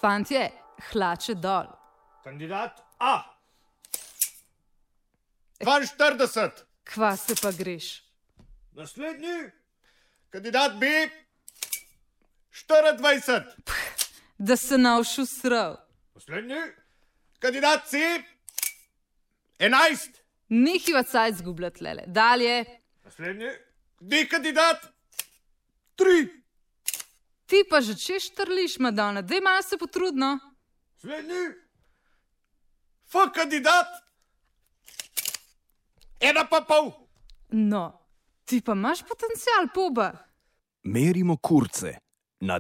Fantje, hlače dol. Kandidat A. 42. Kva se pa greš? Naslednji. Kandidat B. 24. Da se navšu srav. Naslednji. Kandidat C. 11. Nehiva cajt zgubljat lele. Dalje. Naslednji. D kandidat. 3. Ti pa že češ trliš, Madonna. Dej malo se potrudno. Naslednji. F kandidat. 1,5. No, ti pa imaš potencial, poba. Merimo kurce na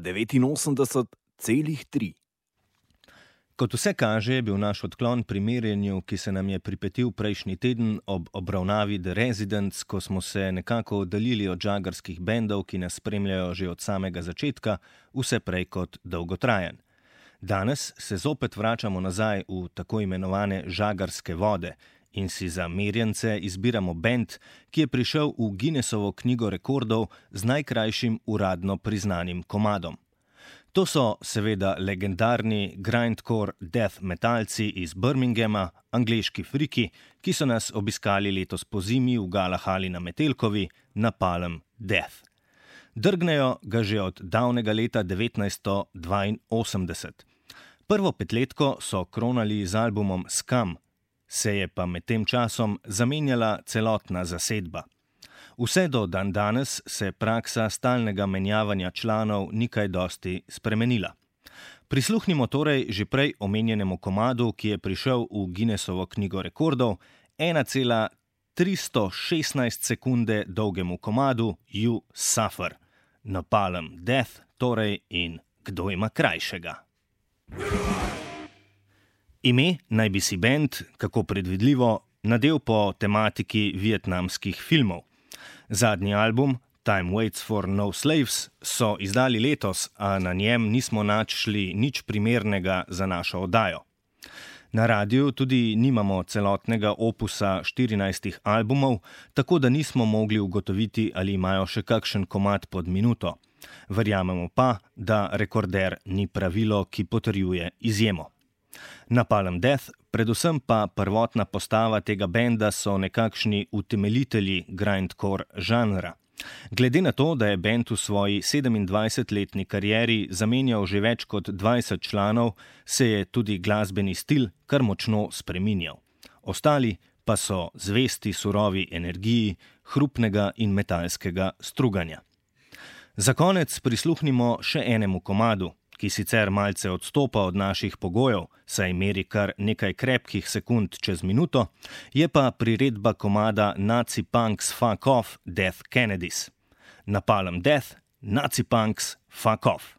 89,3. Kot vse kaže, je bil naš odklon pri merjenju, ki se nam je pripetil prejšnji teden ob obravnavi The Residents, ko smo se nekako oddaljili od žagarskih bendov, ki nas spremljajo že od samega začetka, vse prej kot dolgotrajen. Danes se zopet vračamo nazaj v tako imenovane žagarske vode in si za merjence izbiramo bend, ki je prišel v Guinnessovo knjigo rekordov z najkrajšim uradno priznanim komadom. To so seveda legendarni grindcore death metalci iz Birminghama, angleški friki, ki so nas obiskali letos pozimi v Galahali na Metelkovi, Napalm Death. Drgnejo ga že od davnega leta 1982. Prvo petletko so kronali z albumom Scum, se je pa med tem časom zamenjala celotna zasedba. Vse do dandanes se praksa stalnega menjavanja članov ni kaj dosti spremenila. Prisluhnimo torej že prej omenjenemu komadu, ki je prišel v Guinnessovo knjigo rekordov, 1,316 sekunde dolgemu komadu You Suffer. Napalm Death torej in kdo ima krajšega. Ime naj bi si bend, kako predvidljivo, nadel po tematiki vietnamskih filmov. Zadnji album, Time Waits for No Slaves, so izdali letos, a na njem nismo našli nič primernega za našo oddajo. Na radiju tudi nimamo celotnega opusa 14 albumov, tako da nismo mogli ugotoviti, ali imajo še kakšen komad pod minuto. Verjamemo pa, da rekorder ni pravilo, ki potrjuje izjemo. Napalm Death, predvsem pa prvotna postava tega benda so nekakšni utemeljitelji grindcore žanra. Glede na to, da je bend v svoji 27-letni karieri zamenjal že več kot 20 članov, se je tudi glasbeni stil kar močno spreminjal. Ostali pa so zvesti surovi energiji hrupnega in metalskega struganja. Za konec prisluhnimo še enemu komadu, ki sicer malce odstopa od naših pogojev, saj meri kar nekaj krepkih sekund čez minuto, je pa priredba komada Nazi Punks Fuck Off Death Kennedys. Napalm Death, Nazi Punks Fuck Off.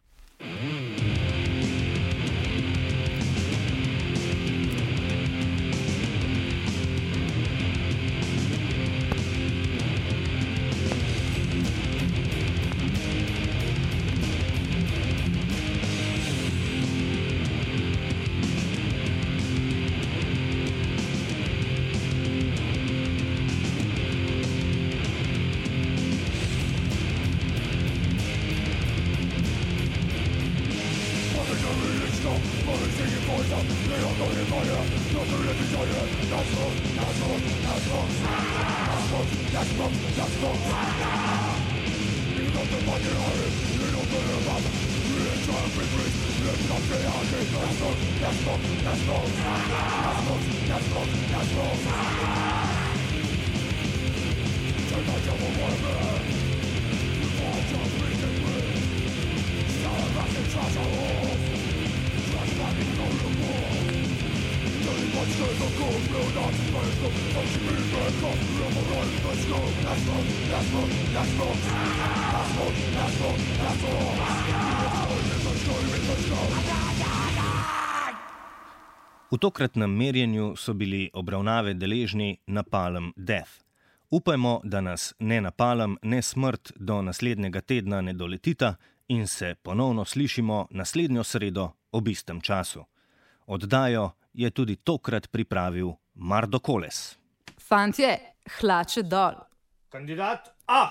V tokratnem merjenju so bili obravnave deležni Napalm Death. Upajmo, da nas ne napalm, ne smrt do naslednjega tedna ne doletita in se ponovno slišimo naslednjo sredo ob istem času. Oddajo je tudi tokrat pripravil Mardo Koles. Fantje, hlače dol. Kandidat A.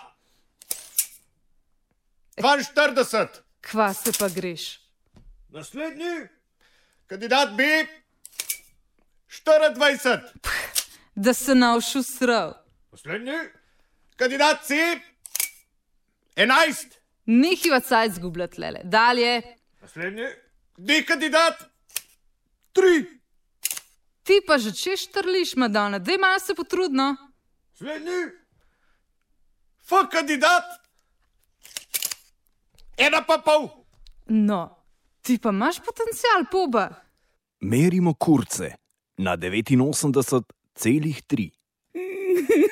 42. Kva se pa greš? Naslednji. Kandidat B 24. Da se navšu srav. Naslednji. Kandidat C 11. Nehiva cajt zgubljati, lele. Dalje. Naslednji. D kandidat 3. Ti pa že češ trliš, Madonna, daj malo se potrudno. Naslednji. F kandidat 1,5. No, ti pa imaš potencial, poba. Merimo kurce na 89,3.